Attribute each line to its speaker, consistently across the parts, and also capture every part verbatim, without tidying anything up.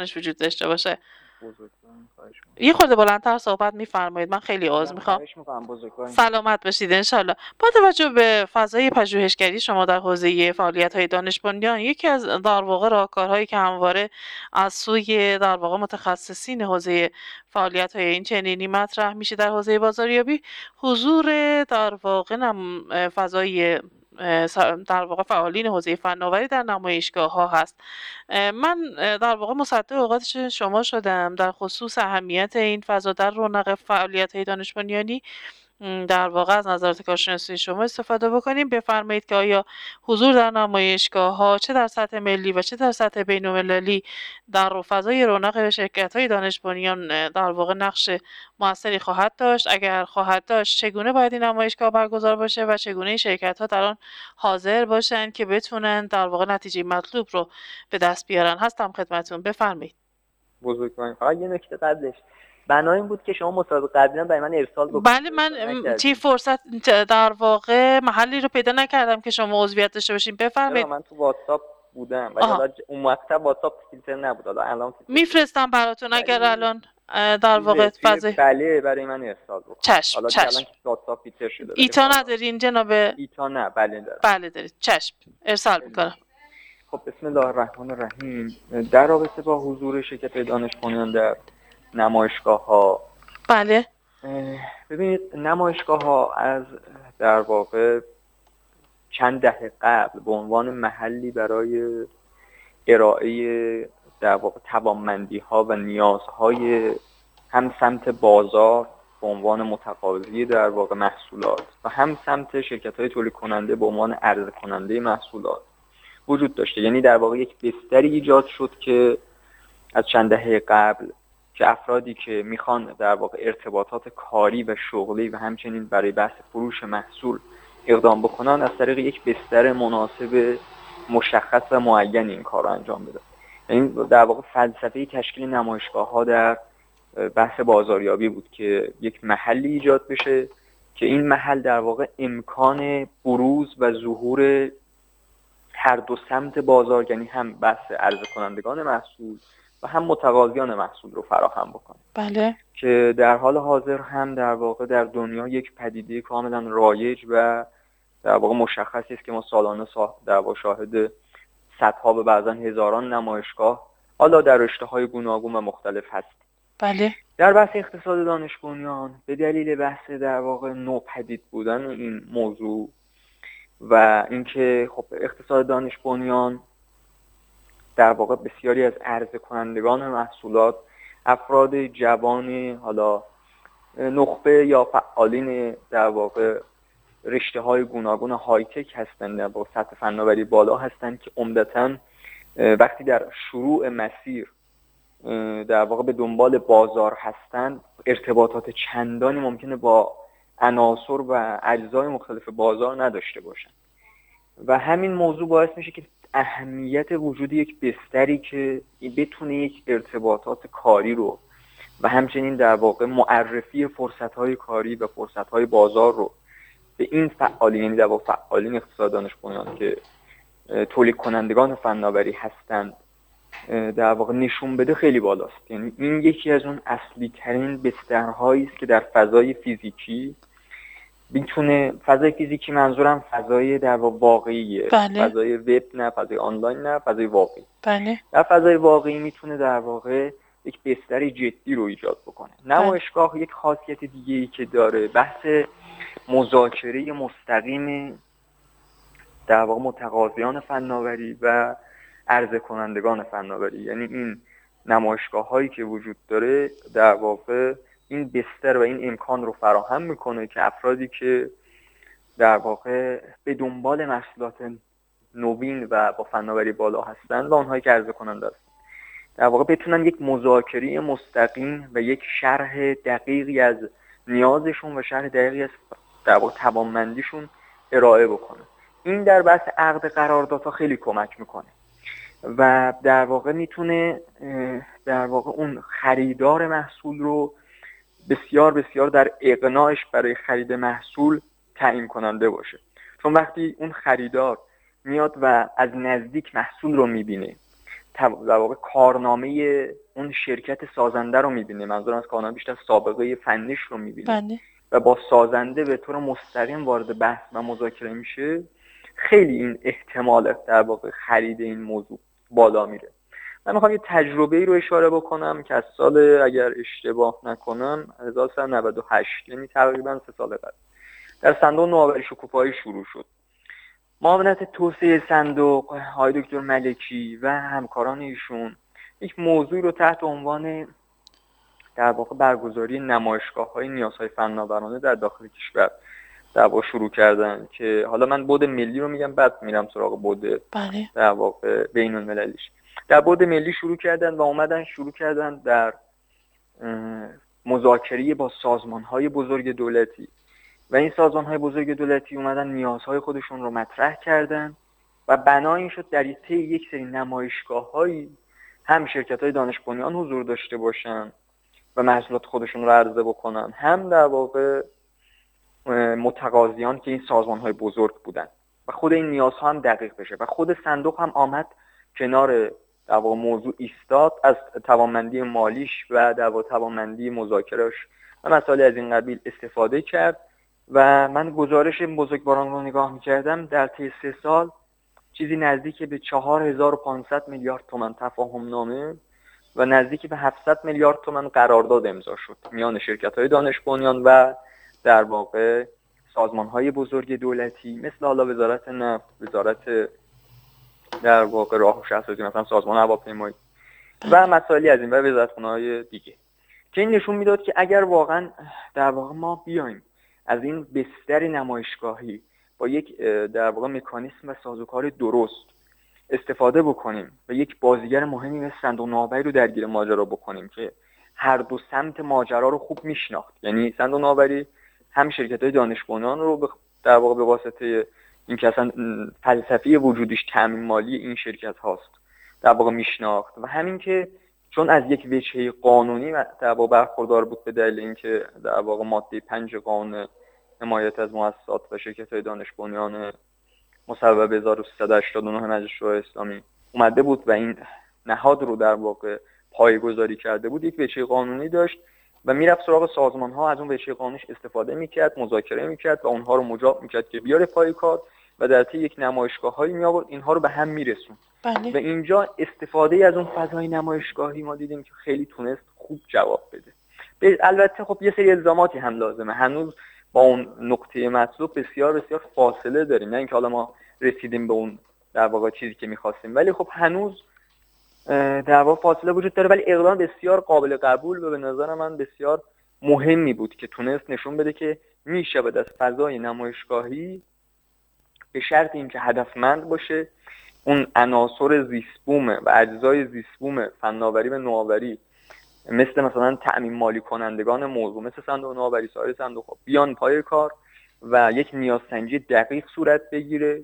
Speaker 1: امکانش وجود داشته باشه.
Speaker 2: بزرگوارم خواهش می‌کنم.
Speaker 1: یه خورده بلندتر صحبت می‌فرمایید، من خیلی عذر میخوام.
Speaker 2: خواهش می‌کنم بزرگوارم.
Speaker 1: سلامت باشید انشالله. با توجه به فضای پژوهشگری شما در حوزه فعالیت‌های دانش بنیان، یکی از در واقع راهکارهایی که همواره از سوی در واقع متخصصین حوزه فعالیت‌های این چنینی مطرح میشه در حوزه بازاریابی، حضور در واقع نم... فضای در واقع فعالین حوزه فناوری در نمایشگاه‌ها هست. من در واقع مصدق اوقات شما شدم در خصوص اهمیت این فضا در رونق فعالیت‌های دانش بنیانی. در واقع از نظرات کارشناسی شما استفاده بکنیم. بفرمایید که آیا حضور در نمایشگاه‌ها چه در سطح ملی و چه در سطح بین‌المللی در فضای رونق شرکت‌های دانش بنیان در واقع نقش موثری خواهد داشت؟ اگر خواهد داشت چگونه باید این نمایشگاه برگزار باشه و چگونه این شرکت‌ها در آن حاضر باشن که بتونن در واقع نتیجه مطلوب رو به دست بیارن؟ هستم خدمتتون، بفرمایید.
Speaker 2: بزرگوارم. فقط یه نکته قبلش بنا این بود که شما مسابقه قبلی هم برای من ارسال بکنید.
Speaker 1: بله، من چی فرصت در واقع محلی رو پیدا نکردم که شما عضویت داشته باشین. بفرمایید.
Speaker 2: من تو واتساپ بودم ولی حالا اون وقت واتساپ فیلتر نبود، حالا الان
Speaker 1: میفرستم براتون اگر الان در واقع فضای
Speaker 2: بله برای من ارسال بکنید.
Speaker 1: چشم
Speaker 2: حالا
Speaker 1: چشم.
Speaker 2: الان واتساپ فیلتر شده.
Speaker 1: ایتا ندارین جناب؟
Speaker 2: ایتا نه. بله دارم.
Speaker 1: بله دارید. چشم ارسال میکنم.
Speaker 2: خب بسم الله الرحمن الرحیم. در رابطه با حضور شرکت دانش بنیان در نمایشگاه‌ها،
Speaker 1: بله
Speaker 2: ببینید نمایشگاه‌ها از در واقع چند دهه قبل به عنوان محلی برای ارائه در واقع توانمندی‌ها و نیازهای هم سمت بازار به عنوان متقاضی در واقع محصولات و هم سمت شرکت‌های تولید کننده به عنوان عرضه کننده محصولات وجود داشته. یعنی در واقع یک بستری ایجاد شد که از چند دهه قبل که افرادی که میخوان در واقع ارتباطات کاری و شغلی و همچنین برای بحث فروش محصول اقدام بکنن، از طریق یک بستر مناسب مشخص و معین این کار رو انجام بدن. یعنی در واقع فلسفه تشکیل نمایشگاه‌ها در بحث بازاریابی بود که یک محلی ایجاد بشه که این محل در واقع امکان بروز و ظهور هر دو سمت بازار، یعنی هم بحث عرضه کنندگان محصول و هم متقاضیان محصول رو فراهم بکنه.
Speaker 1: بله.
Speaker 2: که در حال حاضر هم در واقع در دنیا یک پدیده کاملا رایج و در واقع مشخصی است که ما سالانه در واقع شاهد صدها و بعضا هزاران نمایشگاه حالا در رشته‌های گوناگون و مختلف هستیم.
Speaker 1: بله.
Speaker 2: در بحث اقتصاد دانش بنیان به دلیل بحث در واقع نوپدید بودن این موضوع و اینکه خب اقتصاد دانش بنیان در واقع بسیاری از عرضه کنندگان محصولات افراد جوان حالا نخبه یا فعالین در واقع رشته‌های گوناگون های تک هستند، با سطح فناوری بالا هستند که عمدتاً وقتی در شروع مسیر در واقع به دنبال بازار هستند ارتباطات چندانی ممکنه با عناصر و اجزای مختلف بازار نداشته باشند و همین موضوع باعث میشه که اهمیت وجود یک بستری که بتونه یک ارتباطات کاری رو و همچنین در واقع معرفی فرصت‌های کاری و فرصت‌های بازار رو به این فعالین، یعنی در واقع فعالین اقتصاد دانش بنیان که تولید کنندگان فناوری هستند در واقع نشون بده خیلی بالاست. یعنی این یکی از اون اصلی ترین بسترهایی است که در فضای فیزیکی میتونه، فضای فیزیکی منظورم فضای در واقع واقعیه.
Speaker 1: بله.
Speaker 2: فضای وب نه، فضای آنلاین نه، فضای واقعی.
Speaker 1: بله.
Speaker 2: در فضای واقعی میتونه در واقع یک بستر جدی رو ایجاد بکنه. نمایشگاه یک خاصیت دیگه‌ای که داره بحث مذاکره مستقیم در واقع متقاضیان فناوری و عرضه کنندگان فناوری، یعنی این نمایشگاه هایی که وجود داره در واقع این بستر و این امکان رو فراهم میکنه که افرادی که در واقع به دنبال محصولات نوین و با فناوری بالا هستند و اونهایی که عرضه کننده هستند در واقع بتونن یک مذاکره مستقیم و یک شرح دقیقی از نیازشون و شرح دقیقی از در واقع توانمندیشون ارائه بکنه. این در بحث عقد قراردادها خیلی کمک میکنه و در واقع میتونه در واقع اون خریدار محصول رو بسیار بسیار در اقناعش برای خرید محصول تعیین کننده باشه. چون وقتی اون خریدار میاد و از نزدیک محصول رو میبینه در واقع کارنامه اون شرکت سازنده رو میبینیم، منظورم از کارنامه بیشتر سابقه فنیش رو میبینیم
Speaker 1: بله.
Speaker 2: و با سازنده به طور مستقیم وارد بحث و مذاکره میشه، خیلی این احتمال در واقع خرید این موضوع بالا میره. من میخوام یه تجربه ای رو اشاره بکنم که از سال، اگر اشتباه نکنم، هزار و سیصد و نود و هشت، یعنی تقریبا سه سال قبل، در صندوق نوآوری شکوفایی شروع شد. معاونت توسعه صندوق، های دکتر ملکی و همکاران ایشون یک موضوعی رو تحت عنوان در واقع برگزاری نمایشگاه‌های نیازهای فناورانه در داخل کشور در واقع شروع کردن، که حالا من بعد ملی رو میگم بعد میرم سراغ بعد
Speaker 1: بله.
Speaker 2: در واقع بین المللیش. در بعد ملی شروع کردن و اومدن شروع کردن در مذاکره با سازمان‌های بزرگ دولتی و این سازمان‌های بزرگ دولتی اومدن نیازهای خودشون رو مطرح کردن و بنا این شد در طی یک سری نمایشگاه‌هایی هم شرکت‌های دانش بنیان حضور داشته باشن و محصولات خودشون رو عرضه بکنن، هم در واقع متقاضیان که این سازمان‌های بزرگ بودن و خود این نیازها هم دقیق بشه و خود صندوق هم آمد کنار در واقع موضوع ایستاد، از توانمندی مالیش و در واقع توانمندی مذاکرهش و مسائل از این قبیل استفاده کرد و من گزارش بزرگواران رو نگاه می‌کردم، در طی سه سال چیزی نزدیک به چهار هزار و پانصد میلیارد تومان تفاهم نامه و نزدیک به هفتصد میلیارد تومان قرارداد امضا شد میان شرکت‌های دانش بنیان و در واقع سازمان‌های بزرگ دولتی مثل حالا وزارت نفت، وزارت در واقع راه و شهرسازی، مثلا سازمان هواپیمایی و مسائلی از این و وزارتخونه‌های دیگه، که این نشون میداد که اگر واقعا در واقع ما بیایم از این بستر نمایشگاهی با یک در واقع مکانیسم و سازوکار درست استفاده بکنیم و یک بازیگر مهمی مثل صندوق نوآوری رو درگیر ماجرا بکنیم که هر دو سمت ماجرا رو خوب میشناخت، یعنی صندوق نوآوری هم شرکت‌های دانش بنیان رو در واقع به واسطه اینکه اصلا فلسفی وجودیش تامین مالی این شرکت هاست در واقع میشناخت و همین که چون از یک وجهه قانونی در واقع برخوردار بود به دلیل اینکه در واقع ماده پنج قانون حمایت از مؤسسات و شرکت‌های دانش بنیان مصوب هزار و سیصد و هشتاد و نه مجلس شورای اسلامی اومده بود و این نهاد رو در واقع پایه‌گذاری کرده بود، یک وجهه قانونی داشت و میرفت سراغ سازمان‌ها، از اون وجهه قانونیش استفاده میکرد، مذاکره میکرد و اونها رو مجاب میکرد که بیاره پای کار و در طی یک نمایشگاه‌هایی میآورد اینها رو به هم میرسوند.
Speaker 1: بله.
Speaker 2: و اینجا استفاده از اون فضای نمایشگاهی ما دیدیم که خیلی تونست خوب جواب بده. البته خب یه سری الزاماتی هم لازمه، هنوز با اون نقطه مطلوب بسیار بسیار فاصله داریم، نه اینکه حالا ما رسیدیم به اون در واقع چیزی که می‌خواستیم، ولی خب هنوز در واقع فاصله وجود داره، ولی اقدام بسیار قابل قبول و به نظر من بسیار مهمی بود که تونست نشون بده که میشه به از فضای نمایشگاهی به شرط اینکه هدفمند باشه، اون عناصر زیست‌بوم و اجزای زیست‌بوم فناوری و نوآوری مثل مثلا تأمین مالی کنندگان موضوع مثل صندوق نوآوری، سایر صندوق‌ها بیان پای کار و یک نیازسنجی دقیق صورت بگیره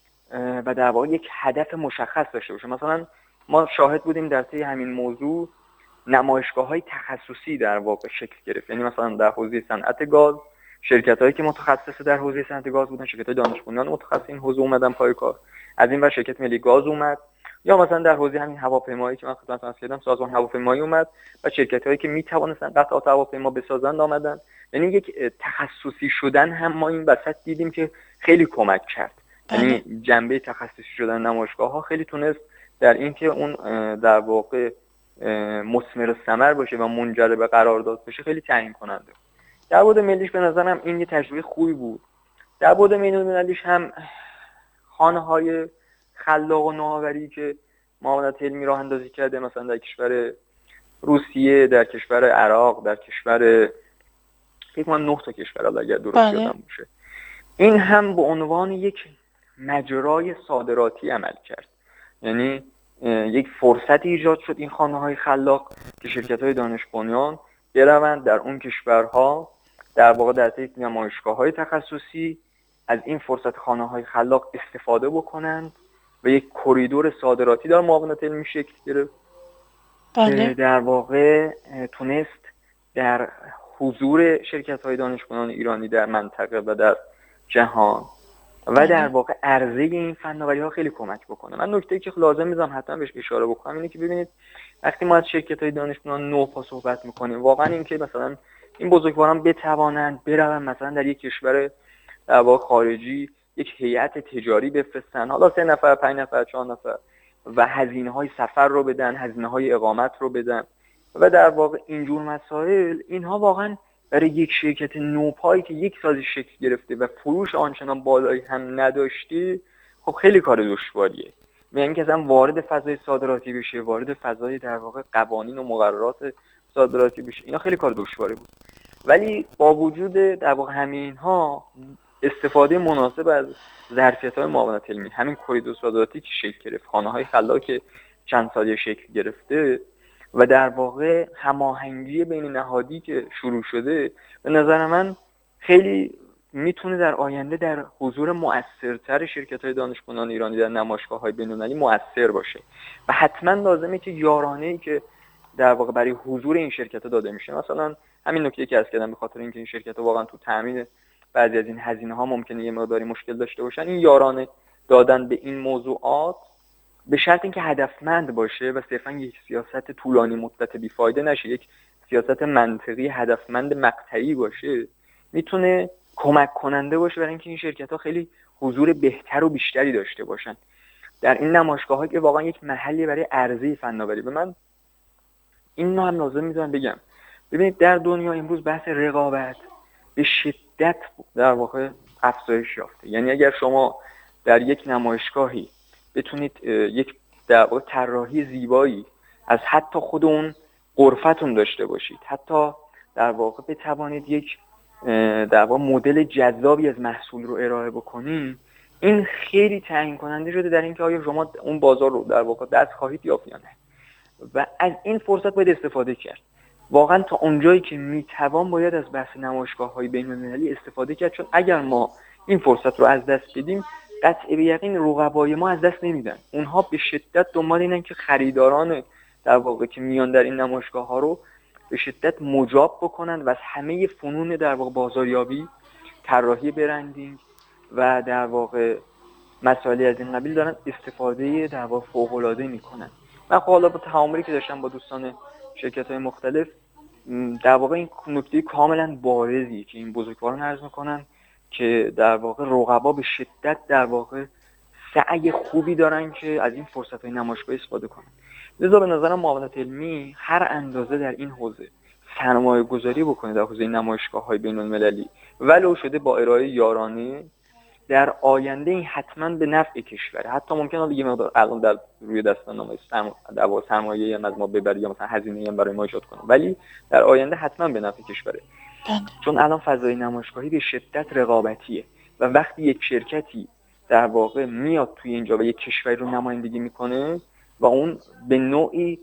Speaker 2: و در واقع یک هدف مشخص داشته باشه. مثلا ما شاهد بودیم در طی همین موضوع نمایشگاه‌های تخصصی در واقع شکل گرفت، یعنی مثلا در حوزه صنعت گاز شرکت‌هایی که متخصص در حوزه صنعت گاز بودن، شرکت‌های دانش بنیان متخصص این حوزه اومدن پای کار، از این ور شرکت ملی گاز اومد، یا مثلا در حوزه همین هواپیمایی که من خدمتتون عرض کردم سازمان هواپیمایی اومد و شرکت‌هایی که می‌توانستن قطعات هواپیما بسازند آمدن. یعنی یک تخصصی شدن هم ما این وسط دیدیم که خیلی کمک کرد. یعنی جنبه تخصصی شدن نمایشگاه‌ها خیلی تونست در اینکه اون در واقع مثمر ثمر باشه و منجر به قرارداد بشه خیلی تعیین کننده. در بعد ملیش به نظرم این یه تجربه خوبی بود. در بعد بین‌المللیش هم خانه‌های خلاق و نوآوری که معاونت علمی راه اندازی کرده، مثلا در کشور روسیه، در کشور عراق، در کشور فکر کنم نه تا کشور اگر درست یادم باشه، این هم به عنوان یک مجرای صادراتی عمل کرد. یعنی یک فرصت ایجاد شد این خانه‌های خلاق که شرکت‌های دانش بنیان بروند در اون کشورها در واقع در طی نمایشگاه‌های تخصصی از این فرصت خانه‌های خلاق استفاده بکنند و یک کریدور صادراتی در معاونت علمی شکل گرفت. بله. در واقع تونست در حضور شرکت‌های دانش بنیان ایرانی در منطقه و در جهان و در واقع عرضه این فناوری ها خیلی کمک بکنه. من نکته‌ای که لازم میذارم حتما بهش اشاره بکنم اینه که ببینید وقتی ما از شرکت‌های دانش بنیان نوپا صحبت میکنیم، واقعا این که مثلا این بزرگواران بتوانند برون مثلا در یک کشور در واقع خارجی یک هیئت تجاری بفرستن، حالا سه نفر، پنج نفر، چهار نفر، و هزینه‌های سفر رو بدن، هزینه‌های اقامت رو بدن و در واقع اینجور مسائل، اینها واقعا برای یک شرکت نوپایی که یک سازی شکل گرفته و فروش آنچنان بالایی هم نداشته، خب خیلی کار دشواریه. یعنی که اصلا وارد فضای صادراتی بشه، وارد فضای در واقع قوانین و مقررات صادراتی بشه، اینا خیلی کار دشواری بود. ولی با وجود در واقع همه اینها، استفاده مناسب از ظرفیت‌های معاونت علمی، همین کریدور صادراتی که شکل گرفت، خانه‌های خلاق که چند سالی شکل گرفته و در واقع هماهنگی بین نهادی که شروع شده، به نظر من خیلی میتونه در آینده در حضور مؤثرتر شرکت‌های دانش بنیان ایرانی در نمایشگاه‌های بین‌المللی مؤثر باشه و حتما لازمه که یارانه‌ای که در واقع برای حضور این شرکت‌ها داده میشه، مثلا همین نکته که عرض کردم، به خاطر اینکه این شرکت‌ها واقعا تو تامین بعضی از این هزینه‌ها ممکنه یه مقداری مشکل داشته باشن، این یارانه دادن به این موضوعات به شرط اینکه هدفمند باشه و صرفا یک سیاست طولانی مدت بیفایده نشه، یک سیاست منطقی هدفمند مقطعی باشه، میتونه کمک کننده باشه برای اینکه این شرکت‌ها خیلی حضور بهتر و بیشتری داشته باشن در این نمایشگاه‌ها که واقعا یک محلی برای عرضه فناوری. به من این هم لازم میذارم بگم، ببینید در دنیا امروز بحث رقابت به شدت در واقع افزایش یافته. یعنی اگر شما در یک نمایشگاهی بتونید یک در واقع طراحی زیبایی از حتی خود اون غرفتون داشته باشید، حتی در واقع بتوانید یک در واقع مدل جذابی از محصول رو ارائه بکنید، این خیلی تعیین کننده شده در اینکه آیا شما اون بازار رو در واقع دست خواهید یافت یا نه. و از این فرصت باید استفاده کرد. واقعا تا اونجایی که میتوان باید از بحث نمایشگاه‌های بین‌المللی استفاده کرد، چون اگر ما این فرصت رو از دست بدیم، قطع به یقین رقبای ما از دست نمیدن. اونها به شدت دنبال اینن که خریداران در واقع که میان در این نمایشگاه‌ها رو به شدت مجاب بکنن و از همه فنون در واقع بازاریابی، طراحی برندینگ و در واقع مسائلی از این قبیل دارن استفاده در واقع فوق‌العاده میکنن. من خب حالا با تعاملی که داشتم با دوستان شرکت‌های مختلف، در واقع این نکته کاملا بارزی که این بزرگواران عرض میکنن که در واقع رقبا به شدت در واقع سعی خوبی دارن که از این فرصت‌های نمایشگاهی استفاده کنن. لذا به نظرم معاونت علمی هر اندازه در این حوزه سرمایه گذاری بکنه در حوزه نمایشگاه‌های بین‌المللی، ولو شده با ارائه یارانه، در آینده این حتما به نفع کشوره. حتی ممکنه حالا یه مقدار الان در روی دستان در واقع سرمایه‌ای هم از ما ببره یا مثلا هزینه‌ای هم برای ما ایجاد کنه، ولی در آینده حتما به نفع کشوره. چون الان فضای نمایشگاهی به شدت رقابتیه و وقتی یک شرکتی در واقع میاد توی اینجا و یک کشوری رو نمایندگی میکنه و اون به نوعی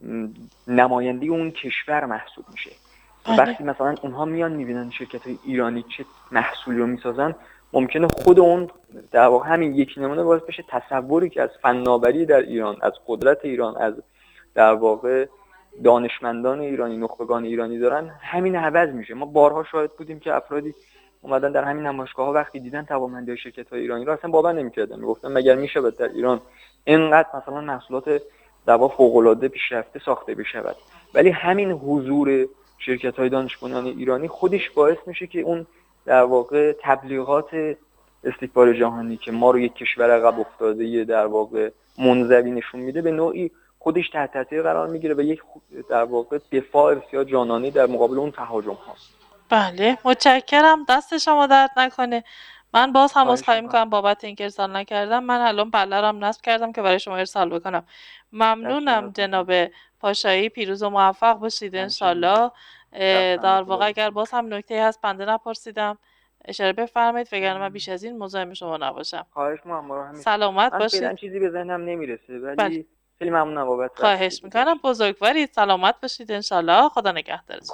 Speaker 2: نماینده اون کشور محسوب میشه، وقتی مثلا اونها میان میبینن شرکت‌های ایرانی چه محصولی رو میسازن، ممکنه خود اون در واقع همین یک نمونه باعث بشه تصوری که از فناوری در ایران، از قدرت ایران، از در واقع دانشمندان ایرانی، نخبگان ایرانی دارن، همین عوض میشه. ما بارها شاهد بودیم که افرادی اومدن در همین نمایشگاه‌ها وقتی دیدن توانمندی شرکت‌های ایرانی رو اصلا باور نمی‌کردن، میگفتن مگر میشه در ایران اینقدر مثلا محصولات در واقع فوق‌العاده پیشرفته ساخته بشود. ولی همین حضور شرکت‌های دانش بنیان ایرانی خودش باعث میشه که اون در واقع تبلیغات استکبار جهانی که ما رو یک کشور عقب افتاده در واقع منزوی نشون میده، به نوعی خودش تحت تاثیر قرار میگیره و یک در واقع دفاع بسیار جانانه در مقابل اون تهاجم هاست.
Speaker 1: بله، متشکرم، دست شما درد نکنه. من باز هم عذرخواهی میکنم بابت اینکه ارسال نکردم. من الان بلرم نصب کردم که برای شما ارسال بکنم. ممنونم جناب پاشایی، پیروز و موفق باشید انشالله. در واقع اگر باز هم نکته هست بنده نپرسیدم اشاره بفرمایید، وگرنه من بیش از این مزاحم شما نباشم.
Speaker 2: خواهش می‌کنم.
Speaker 1: سلامت باشید.
Speaker 2: من چیزی به ذهنم نمیرسه ولی بله. خیلی ممنونم بابت.
Speaker 1: خواهش میکنم، بزرگوارید، سلامت باشید انشالله. خدا نگهدارتون.